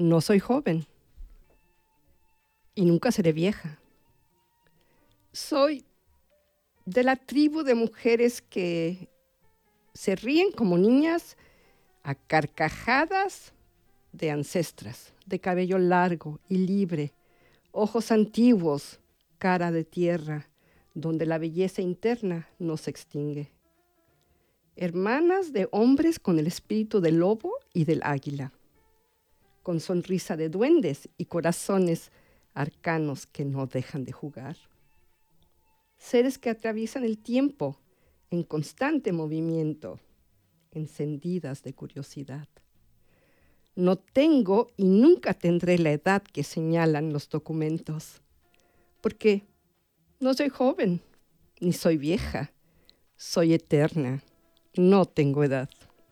no soy joven y nunca seré vieja. Soy de la tribu de mujeres que se ríen como niñas a carcajadas de ancestras, de cabello largo y libre, ojos antiguos, cara de tierra, donde la belleza interna no se extingue. Hermanas de hombres con el espíritu del lobo y del águila, con sonrisa de duendes y corazones arcanos que no dejan de jugar. Seres que atraviesan el tiempo en constante movimiento, encendidas de curiosidad. No tengo y nunca tendré la edad que señalan los documentos, porque no soy joven, ni soy vieja, soy eterna, no tengo edad.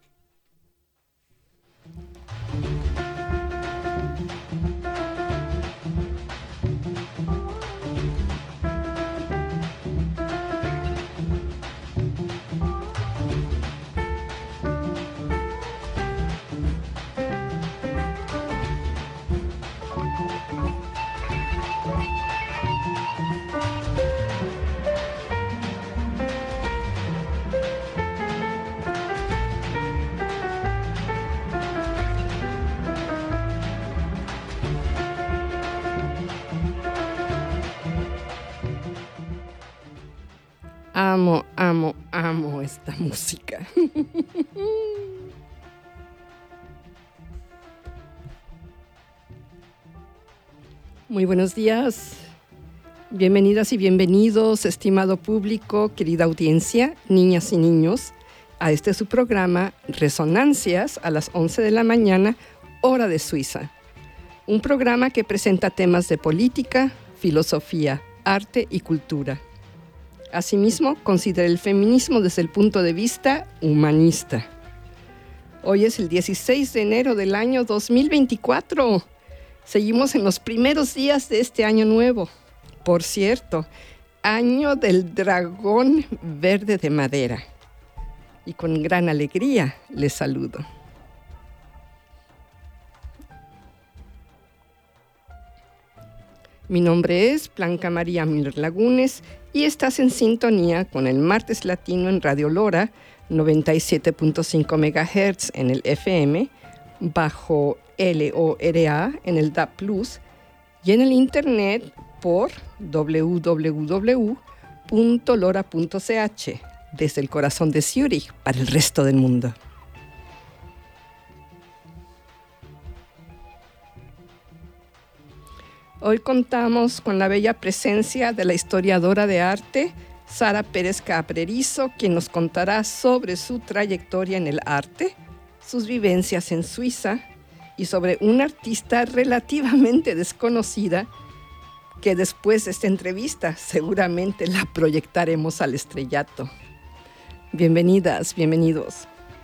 Amo, amo, amo esta música. Muy buenos días. Bienvenidas y bienvenidos, estimado público, querida audiencia, niñas y niños, a este su programa Resonancias a las 11 de la mañana, hora de Suiza. Un programa que presenta temas de política, filosofía, arte y cultura. Asimismo, considera el feminismo desde el punto de vista humanista. Hoy es el 16 de enero del año 2024. Seguimos en los primeros días de este año nuevo. Por cierto, año del dragón verde de madera. Y con gran alegría les saludo. Mi nombre es Blanca María Miller Lagunes y estás en sintonía con el Martes Latino en Radio Lora, 97.5 MHz en el FM, bajo LORA en el DAB+, y en el Internet por www.lora.ch, desde el corazón de Zúrich para el resto del mundo. Hoy contamos con la bella presencia de la historiadora de arte, Sara Pérez Cabrerizo, quien nos contará sobre su trayectoria en el arte, sus vivencias en Suiza y sobre una artista relativamente desconocida que después de esta entrevista seguramente la proyectaremos al estrellato. Bienvenidas, bienvenidos.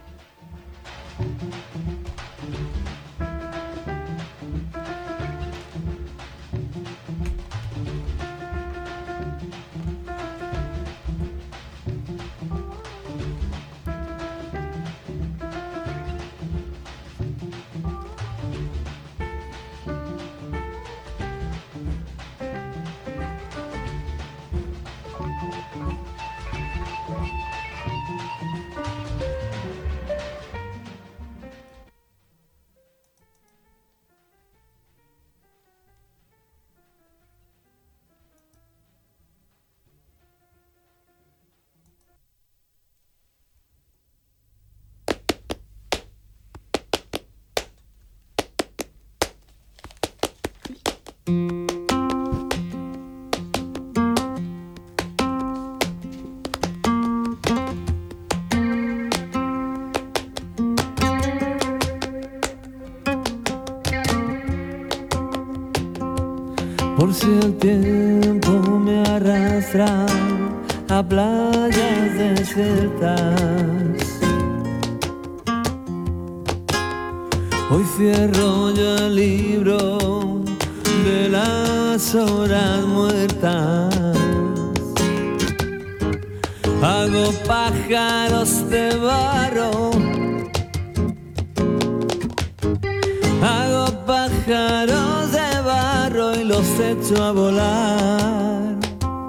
Por si el tiempo me arrastra a playas desiertas, hoy cierro yo el libro de las horas muertas. Hago pájaros de barro Hago pájaros de barro y los echo a volar.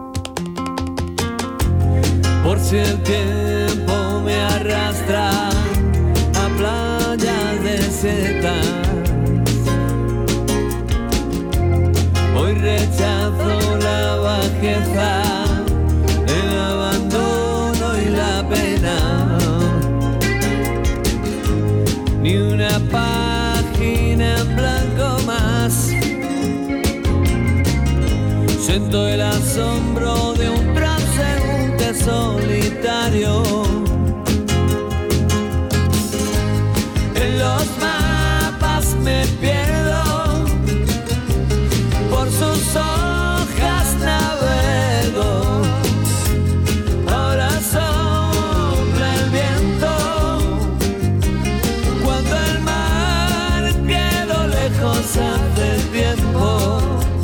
Por si el tiempo me arrastra a playas desiertas, hoy rechazo la bajeza, el abandono y la pena. Ni una página en blanco más. Siento el asombro de un transeúnte solitario. En los mapas me pierdo, por sus hojas navego. Ahora sopla el viento, cuando el mar quedó lejos hace tiempo.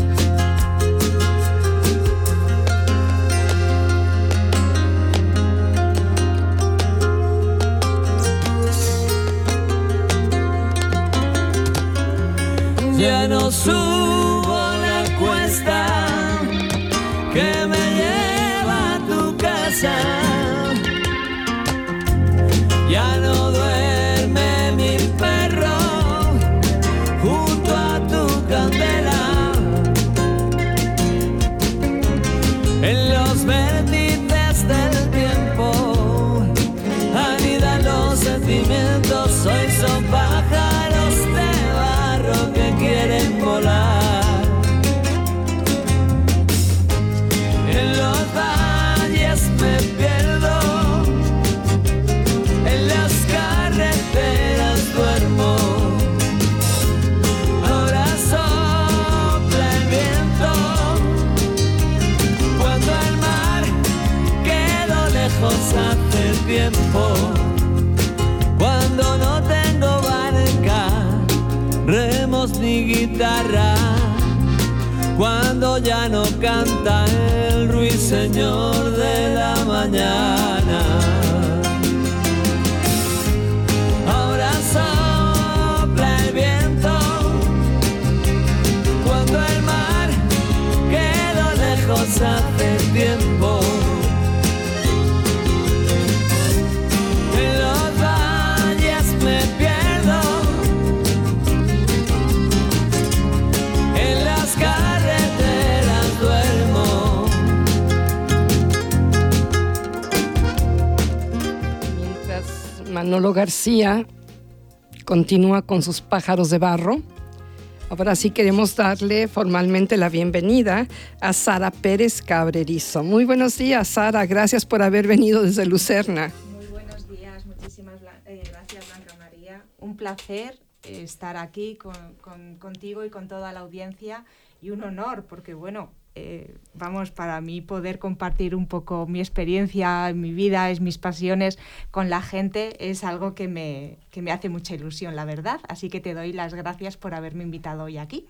Ya no subo la cuesta que me lleva a tu casa. Ya no duerme mi perro junto a tu candela. En los vértices del tiempo anidan los sentimientos. Hoy son pájaros de barro que quieren volar. En los valles me pierdo, en las carreteras duermo. Ahora sopla el viento, cuando el mar quedó lejos hace tiempo. Cuando no tengo barca, remos ni guitarra, cuando ya no canta el ruiseñor de la mañana. Ahora sopla el viento, cuando el mar quedó lejos hace tiempo. En los valles me pierdo, en las carreteras duermo. Mientras Manolo García continúa con sus pájaros de barro, ahora sí queremos darle formalmente la bienvenida a Sara Pérez Cabrerizo. Muy buenos días, Sara. Gracias por haber venido desde Lucerna. Muy buenos días. Muchísimas gracias, Blanca María. Un placer estar aquí contigo y con toda la audiencia, y un honor porque, bueno, para mí poder compartir un poco mi experiencia, mi vida, mis pasiones con la gente es algo que me hace mucha ilusión, la verdad. Así que te doy las gracias por haberme invitado hoy aquí.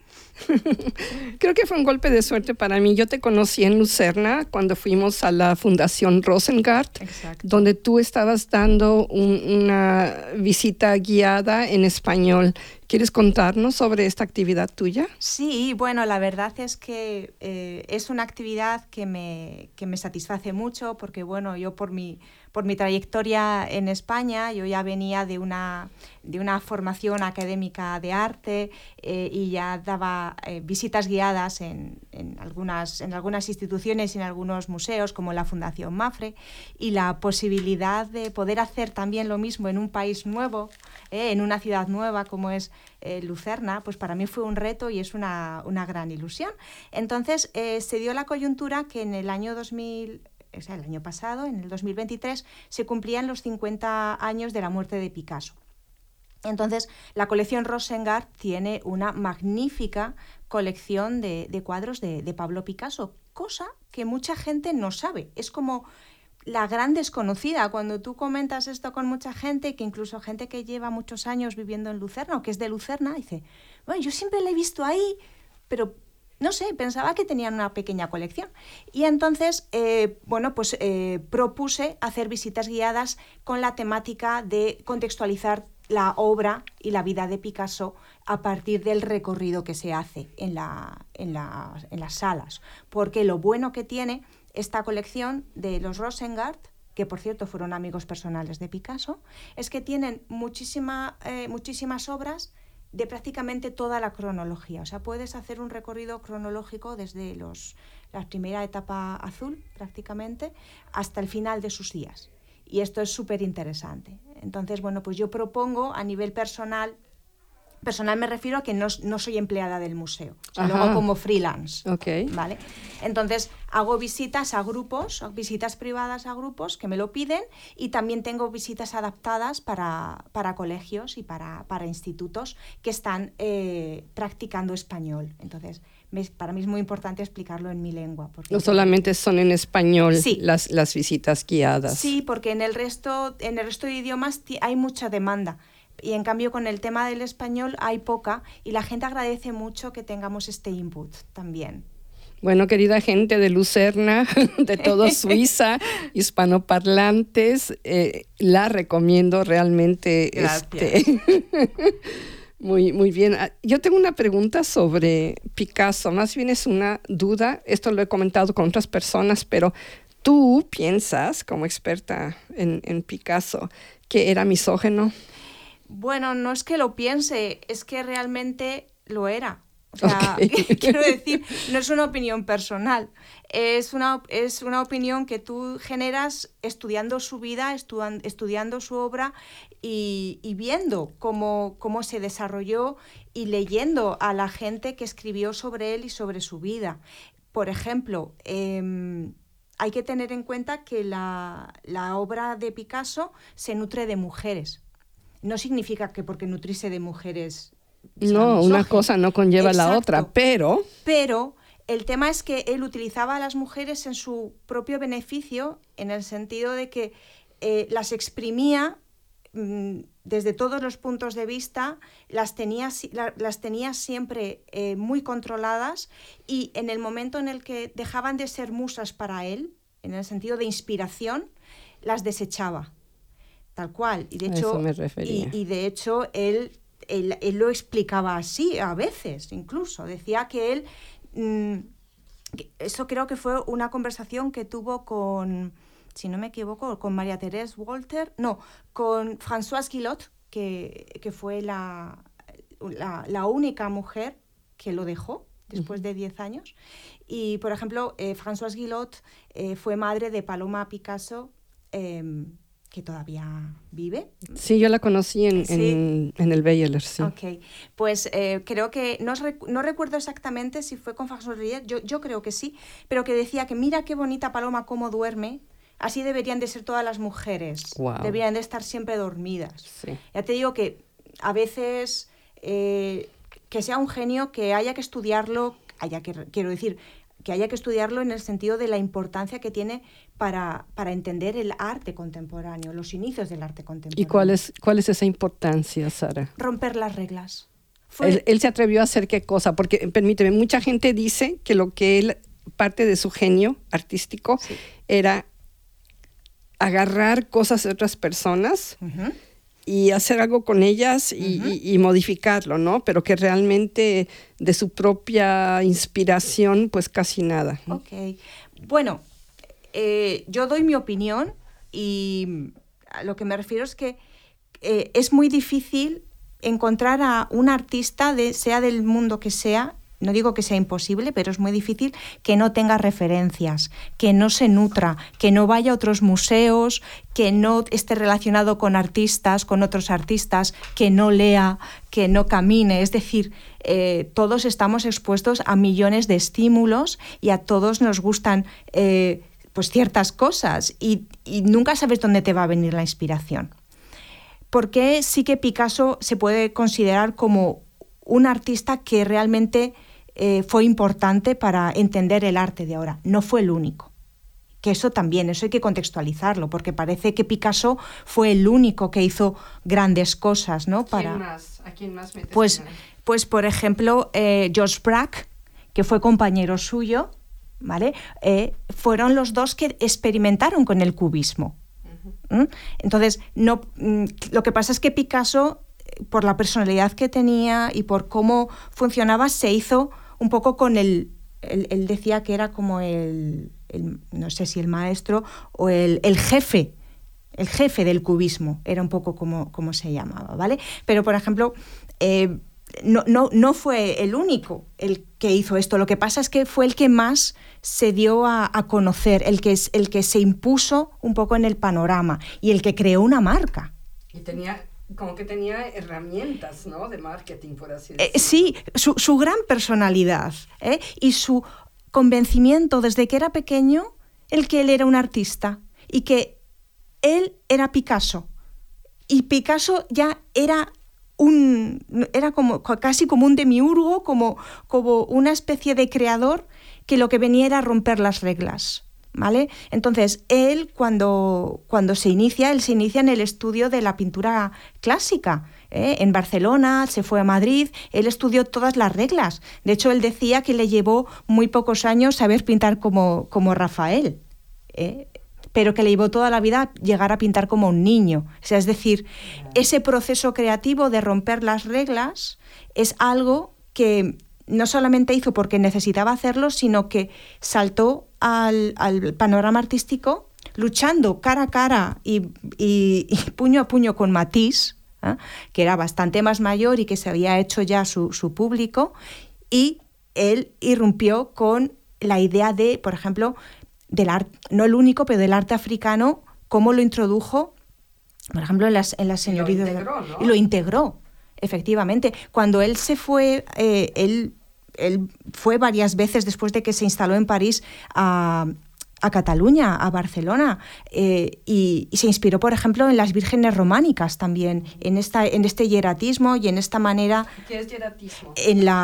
Creo que fue un golpe de suerte para mí. Yo te conocí en Lucerna cuando fuimart a la Fundación Rosengart. Exacto. Donde tú estabas dando una visita guiada en español. ¿Quieres contarnos sobre esta actividad tuya? Sí, bueno, la verdad es que es una actividad que me satisface mucho porque, bueno, yo por mi trayectoria en España, yo ya venía de una formación académica de arte y ya daba visitas guiadas en algunas instituciones y en algunos museos como la Fundación Mapfre, y la posibilidad de poder hacer también lo mismo en un país nuevo, en una ciudad nueva como es Lucerna, pues para mí fue un reto y es una gran ilusión. Entonces se dio la coyuntura que en el año 2000, o sea, el año pasado, en el 2023, se cumplían los 50 años de la muerte de Picasso. Entonces, la colección Rosengart tiene una magnífica colección de cuadros de Pablo Picasso, cosa que mucha gente no sabe. Es como la gran desconocida. Cuando tú comentas esto con mucha gente, que incluso gente que lleva muchos años viviendo en Lucerna o que es de Lucerna, dice, bueno, yo siempre la he visto ahí, pero no sé, pensaba que tenían una pequeña colección. Y entonces, propuse hacer visitas guiadas con la temática de contextualizar la obra y la vida de Picasso a partir del recorrido que se hace en las salas. Porque lo bueno que tiene esta colección de los Rosengart, que por cierto fueron amigos personales de Picasso, es que tienen muchísimas obras de prácticamente toda la cronología. O sea, puedes hacer un recorrido cronológico desde la primera etapa azul, prácticamente, hasta el final de sus días. Y esto es súper interesante. Entonces, bueno, pues yo propongo a nivel personal me refiero a que no soy empleada del museo, o sea, lo hago como freelance, okay. ¿vale? Entonces hago visitas a grupos, visitas privadas a grupos que me lo piden, y también tengo visitas adaptadas para colegios y para institutos que están practicando español. Entonces para mí es muy importante explicarlo en mi lengua. No solamente son en español, sí, las visitas guiadas. Sí, porque en el resto de idiomas hay mucha demanda. Y en cambio con el tema del español hay poca, y la gente agradece mucho que tengamos este input también. Bueno, querida gente de Lucerna, de todo Suiza, hispanoparlantes, la recomiendo realmente. Gracias. Muy, muy bien. Yo tengo una pregunta sobre Picasso, más bien es una duda, esto lo he comentado con otras personas, pero ¿tú piensas, como experta en Picasso, que era misógino? Bueno, no es que lo piense, es que realmente lo era. O sea, quiero decir, no es una opinión personal, es una opinión que tú generas estudiando su vida, estudiando su obra y viendo cómo se desarrolló, y leyendo a la gente que escribió sobre él y sobre su vida. Por ejemplo, hay que tener en cuenta que la obra de Picasso se nutre de mujeres. No significa que porque nutrirse de mujeres... No, una cosa no conlleva la otra, pero... Pero el tema es que él utilizaba a las mujeres en su propio beneficio, en el sentido de que las exprimía desde todos los puntos de vista, las tenía siempre muy controladas, y en el momento en el que dejaban de ser musas para él, en el sentido de inspiración, las desechaba. Tal cual. Y de hecho, eso me refería. Y de hecho él lo explicaba así, a veces incluso. Decía que él... eso creo que fue una conversación que tuvo con, si no me equivoco, con María Thérèse Walter, no, con Françoise Guillot, que fue la única mujer que lo dejó después de 10 años. Y, por ejemplo, Françoise Guillot fue madre de Paloma Picasso, que todavía vive. Sí, yo la conocí en el Beyeler, sí. Ok, pues creo que, no recuerdo exactamente si fue con Françoise Guillot, yo creo que sí, pero que decía que mira qué bonita Paloma cómo duerme, así deberían de ser todas las mujeres. Wow. Deberían de estar siempre dormidas. Sí. Ya te digo que a veces que sea un genio, que haya que estudiarlo, quiero decir, que haya que estudiarlo en el sentido de la importancia que tiene para entender el arte contemporáneo, los inicios del arte contemporáneo. ¿Y cuál es esa importancia, Sara? Romper las reglas. Él se atrevió a hacer qué cosa, porque, permíteme, mucha gente dice que parte de su genio artístico sí. era agarrar cosas de otras personas y hacer algo con ellas y modificarlo, ¿no? Pero que realmente de su propia inspiración, pues casi nada. Ok. Bueno, yo doy mi opinión, y a lo que me refiero es que es muy difícil encontrar a un artista, sea del mundo que sea, no digo que sea imposible, pero es muy difícil que no tenga referencias, que no se nutra, que no vaya a otros museos, que no esté relacionado con artistas, con otros artistas, que no lea, que no camine. Es decir, todos estamos expuestos a millones de estímulos, y a todos nos gustan pues ciertas cosas, y nunca sabes dónde te va a venir la inspiración. Porque sí que Picasso se puede considerar como un artista que realmente fue importante para entender el arte de ahora. No fue el único. Que eso hay que contextualizarlo, porque parece que Picasso fue el único que hizo grandes cosas, ¿no? ¿A quién más metes? Pues por ejemplo, George Braque, que fue compañero suyo, ¿vale? Fueron los dos que experimentaron con el cubismo. Entonces, lo que pasa es que Picasso, por la personalidad que tenía y por cómo funcionaba, se hizo un poco con él decía que era como no sé si el maestro o el jefe del cubismo, era un poco como se llamaba, ¿vale? Pero, por ejemplo, no fue el único el que hizo esto. Lo que pasa es que fue el que más se dio a conocer, el que se impuso un poco en el panorama y el que creó una marca. Y tenía herramientas, ¿no?, de marketing, por así decirlo. Sí, su gran personalidad, y su convencimiento desde que era pequeño, el que él era un artista y que él era Picasso. Y Picasso ya era casi como un demiurgo, como una especie de creador que lo que venía era romper las reglas, ¿vale? Entonces, él cuando se inicia en el estudio de la pintura clásica, en Barcelona, se fue a Madrid, él estudió todas las reglas. De hecho, él decía que le llevó muy pocos años saber pintar como Rafael, pero que le llevó toda la vida llegar a pintar como un niño. O sea, es decir, ese proceso creativo de romper las reglas es algo que no solamente hizo porque necesitaba hacerlo, sino que saltó al panorama artístico luchando cara a cara y puño a puño con Matisse, que era bastante más mayor y que se había hecho ya su público, y él irrumpió con la idea de, por ejemplo, del arte, no el único, pero del arte africano, cómo lo introdujo, por ejemplo, en las señoritas. Y lo integró, efectivamente. Cuando él se fue, él fue varias veces después de que se instaló en París a Cataluña, a Barcelona, y se inspiró, por ejemplo, en las vírgenes románicas también, en este hieratismo y en esta manera. ¿Qué es hieratismo?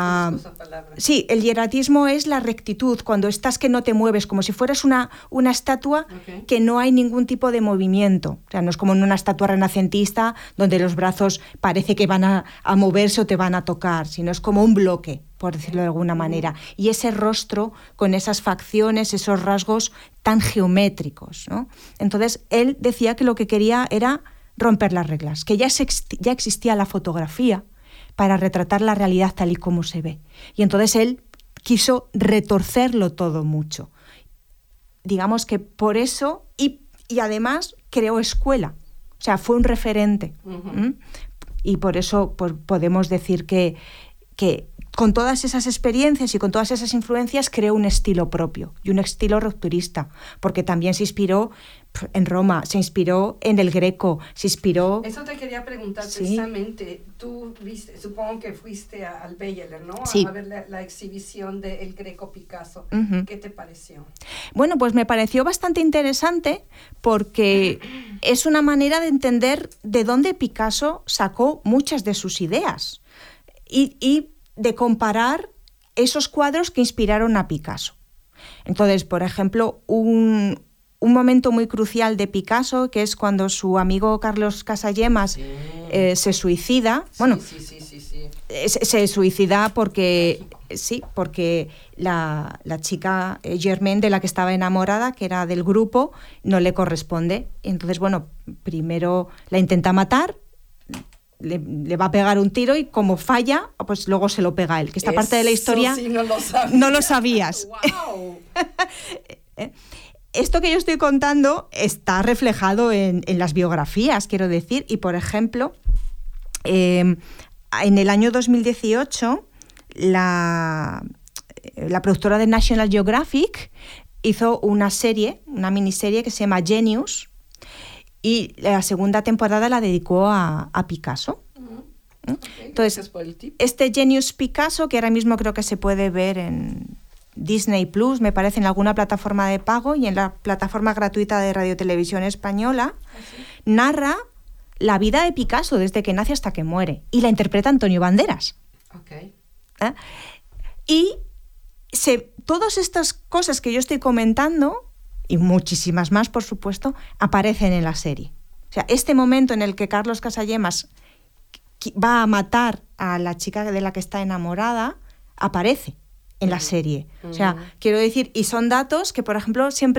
Sí, el hieratismo es la rectitud, cuando estás que no te mueves, como si fueras una estatua, okay, que no hay ningún tipo de movimiento. O sea, no es como en una estatua renacentista donde los brazos parece que van a moverse o te van a tocar, sino es como un bloque, por decirlo de alguna manera. Y ese rostro con esas facciones, esos rasgos tan geométricos, ¿no? Entonces, él decía que lo que quería era romper las reglas, que ya existía la fotografía para retratar la realidad tal y como se ve. Y entonces él quiso retorcerlo todo mucho. Digamos que por eso, y además creó escuela, o sea, fue un referente. Uh-huh. Y por eso podemos decir que con todas esas experiencias y con todas esas influencias creó un estilo propio y un estilo rupturista, porque también se inspiró en Roma, se inspiró en el Greco, se inspiró... Eso te quería preguntar, ¿sí? Precisamente. Tú supongo que fuiste al Beyeler, ¿no? Sí. A ver la exhibición del Greco Picasso. Uh-huh. ¿Qué te pareció? Bueno, pues me pareció bastante interesante porque es una manera de entender de dónde Picasso sacó muchas de sus ideas y de comparar esos cuadros que inspiraron a Picasso. Entonces, por ejemplo, un momento muy crucial de Picasso, que es cuando su amigo Carlos Casagemas se suicida. Bueno, se suicida porque la chica Germaine, de la que estaba enamorada, que era del grupo, no le corresponde. Entonces, bueno, primero la intenta matar, le va a pegar un tiro y como falla, pues luego se lo pega a él. Que esta parte de la historia sí, no lo sabía. No lo sabías. ¡Wow! Esto que yo estoy contando está reflejado en las biografías, quiero decir. Y, por ejemplo, en el año 2018, la productora de National Geographic hizo una miniserie que se llama Genius, y la segunda temporada la dedicó a Picasso. Okay, entonces, este Genius Picasso, que ahora mismo creo que se puede ver en Disney Plus, me parece, en alguna plataforma de pago y en la plataforma gratuita de Radio Televisión Española, narra la vida de Picasso desde que nace hasta que muere, y la interpreta Antonio Banderas. Okay. Y todas estas cosas que yo estoy comentando, y muchísimas más, por supuesto, aparecen en la serie. O sea, este momento en el que Carlos Casagemas va a matar a la chica de la que está enamorada, aparece en la serie. O sea, quiero decir, y son datos que, por ejemplo, siempre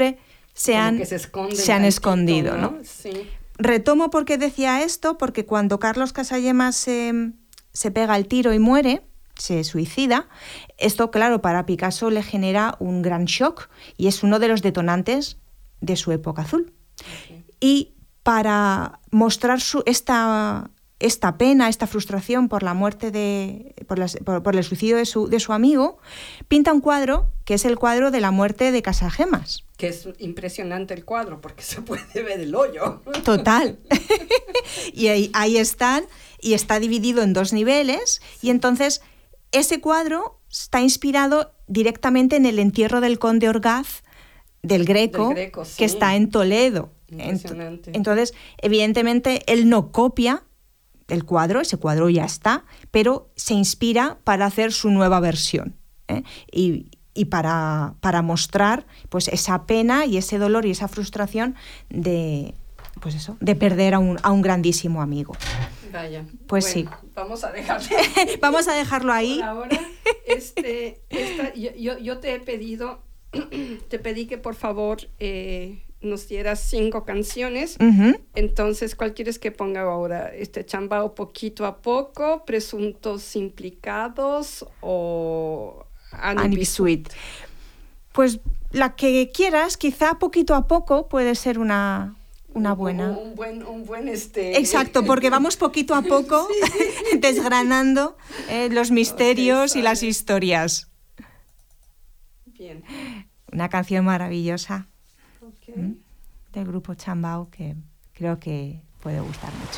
se han escondido, ¿no? Sí. Retomo por qué decía esto, porque cuando Carlos Casagemas se pega el tiro y muere, se suicida, esto, claro, para Picasso le genera un gran shock y es uno de los detonantes de su época azul. Okay. Y para mostrar esta pena, esta frustración por la muerte por el suicidio de su amigo, pinta un cuadro que es el cuadro de la muerte de Casagemas. Que es impresionante el cuadro porque se puede ver el hoyo. Total. Y ahí están, y está dividido en 2 niveles, y entonces ese cuadro está inspirado directamente en el entierro del conde Orgaz del Greco, sí, que está en Toledo. Impresionante. Entonces, evidentemente, él no copia el cuadro, ese cuadro ya está, pero se inspira para hacer su nueva versión, ¿eh? Y para mostrar pues esa pena y ese dolor y esa frustración de perder a un grandísimo amigo. Vaya. Pues bueno, sí. Vamos a dejarlo. Vamos a dejarlo ahí. Por ahora, yo te pedí que por favor nos dieras 5 canciones. Uh-huh. Entonces, ¿cuál quieres que ponga ahora? Chambao poquito a poco, Presuntos implicados o Annie B. Sweet. Pues la que quieras, quizá poquito a poco puede ser una buena. Un buen Exacto, porque vamos poquito a poco sí. desgranando los misterios y las historias. Bien. Una canción maravillosa. Okay. Del grupo Chambao que creo que puede gustar mucho.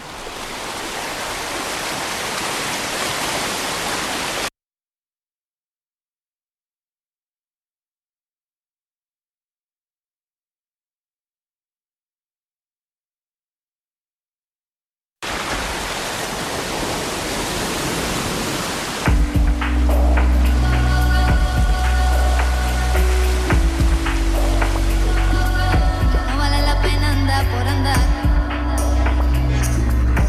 No vale la pena andar por andar.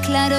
claro.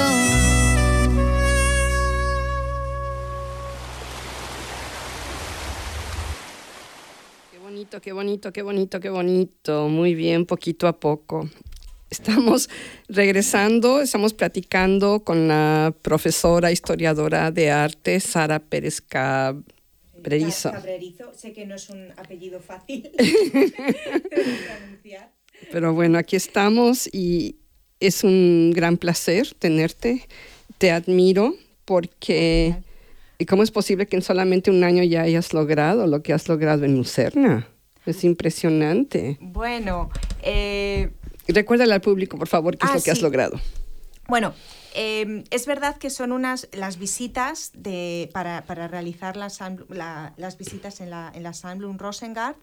Qué bonito, qué bonito, qué bonito, qué bonito. Muy bien, poquito a poco. Estamos regresando, estamos platicando con la profesora historiadora de arte, Sara Pérez Cabrerizo. Sé que no es un apellido fácil de pronunciar. Pero bueno, aquí estamos y es un gran placer tenerte. Te admiro porque ¿cómo es posible que en solamente un año ya hayas logrado lo que has logrado en Lucerna? Es impresionante. Bueno, Recuérdale al público, por favor, qué es lo que has sí. logrado. Bueno, es verdad que son las visitas para realizar las visitas en la Sammlung Rosengart,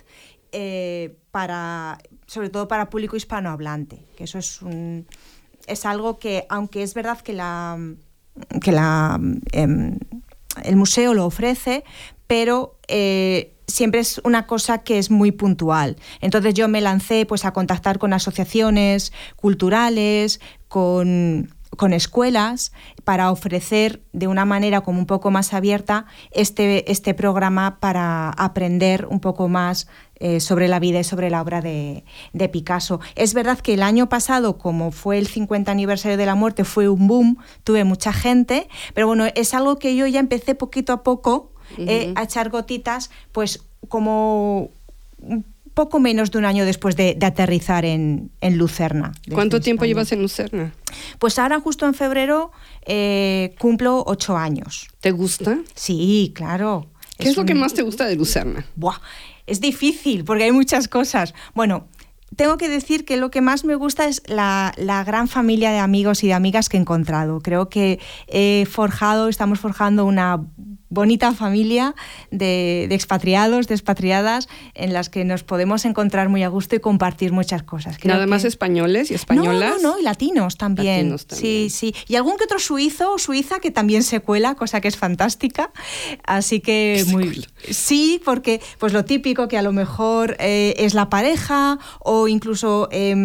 sobre todo para público hispanohablante, que eso es algo que, aunque es verdad que el museo lo ofrece, pero siempre es una cosa que es muy puntual. Entonces yo me lancé pues a contactar con asociaciones culturales, con escuelas, para ofrecer de una manera como un poco más abierta este programa para aprender un poco más sobre la vida y sobre la obra de Picasso. Es verdad que el año pasado, como fue el 50 aniversario de la muerte, fue un boom, tuve mucha gente, pero bueno, es algo que yo ya empecé poquito a poco a echar gotitas, pues como un poco menos de un año después de aterrizar en Lucerna. ¿Cuánto tiempo llevas en Lucerna? Pues ahora justo en febrero cumplo 8 años. ¿Te gusta? Sí, claro. ¿Qué es lo que más te gusta de Lucerna? Buah, es difícil porque hay muchas cosas. Bueno, tengo que decir que lo que más me gusta es la gran familia de amigos y de amigas que he encontrado. Creo que estamos forjando una bonita familia de expatriados, de expatriadas, en las que nos podemos encontrar muy a gusto y compartir muchas cosas. ¿Nada más españoles y españolas? No, y latinos también. Sí. Y algún que otro suizo o suiza que también se cuela, cosa que es fantástica. Así que sí, porque pues lo típico que a lo mejor es la pareja o incluso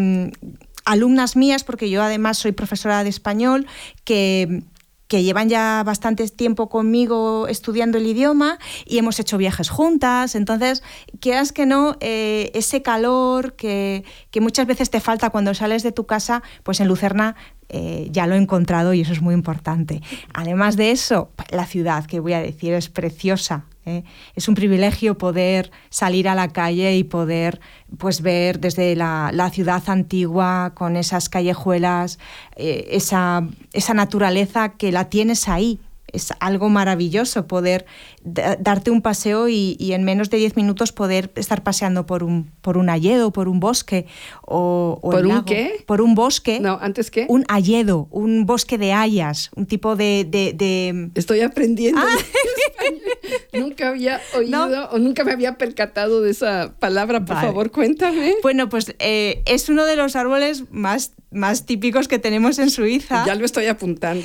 alumnas mías, porque yo además soy profesora de español, que llevan ya bastante tiempo conmigo estudiando el idioma y hemos hecho viajes juntas. Entonces, quieras que no, ese calor que muchas veces te falta cuando sales de tu casa, pues en Lucerna ya lo he encontrado y eso es muy importante. Además de eso, la ciudad, que voy a decir, es preciosa. Es un privilegio poder salir a la calle y poder pues ver desde la ciudad antigua con esas callejuelas, esa naturaleza que la tienes ahí. Es algo maravilloso poder darte un paseo y en menos de 10 minutos poder estar paseando por un hayedo, por un bosque o ¿Por un lago. qué? Por un bosque. No, ¿antes qué? Un hayedo, un bosque de hayas, un tipo de... Estoy aprendiendo español. Nunca había oído o nunca me había percatado de esa palabra. Por favor, cuéntame. Bueno, pues es uno de los árboles más típicos que tenemos en Suiza. Ya lo estoy apuntando.